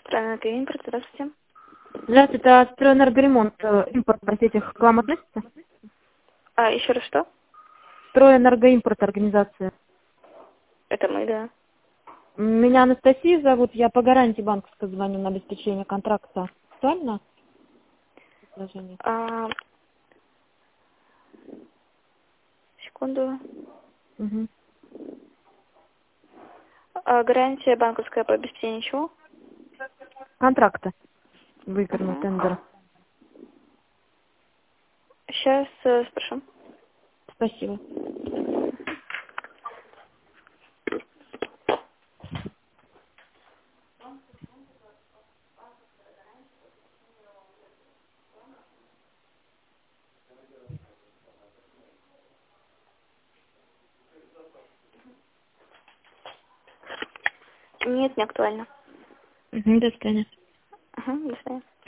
Импорт, здравствуйте. Здравствуйте, это стройэнергоремонт. Импорт, простите, к вам относится? А, еще раз что? Стройэнергоимпорт организация. Это мы, да. Меня Анастасия зовут, я по гарантии банковской звоню на обеспечение контракта. Актуально? Предложение. Секунду. Мгм. Гарантия банковская по обеспечению чего? Контракта. Выигранного Ага. тендера. Сейчас спрошу. Спасибо. Нет, не актуально. Мгм, до свидания. Ага, до свидания.